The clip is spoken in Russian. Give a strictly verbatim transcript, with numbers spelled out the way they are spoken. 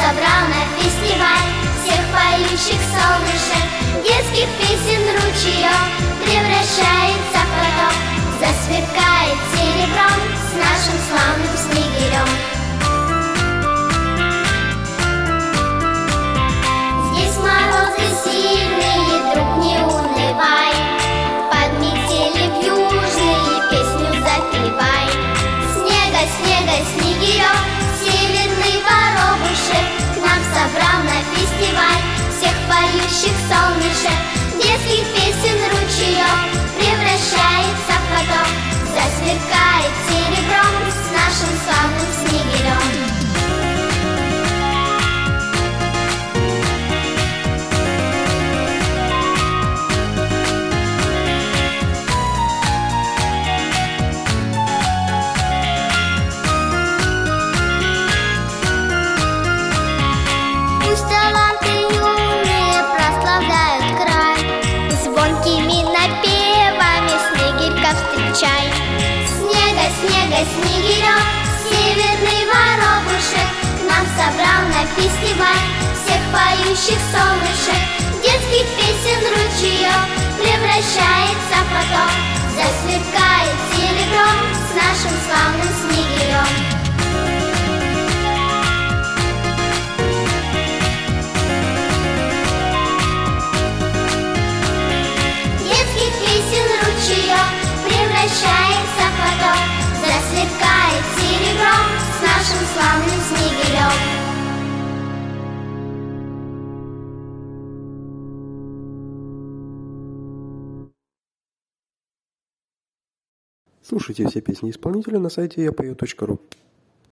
собрал на фестиваль всех поющих солнышек, детских песен ручеек превращается в поток, засверкает серебром с нашим славным снегирем. Здесь морозы сильные, друг, не унывай, под метели в южные песню запевай. Снега, снега, снегирек, северный воробушек к нам собрал на фестиваль всех поющих солнышек, детских песен ручеек превращается в поток, засверкает серебром с нашим славным снегирем. Встречай. Снега, снега, снегирек, северный воробушек к нам собрал на фестиваль всех поющих солнышек, детских песен ручеек превращается в поток, засверкает серебром с нашим славным снегирем. Превращается в поток, засверкает серебром с нашим славным снегирем. Слушайте все песни исполнителя на сайте я пою точка ру.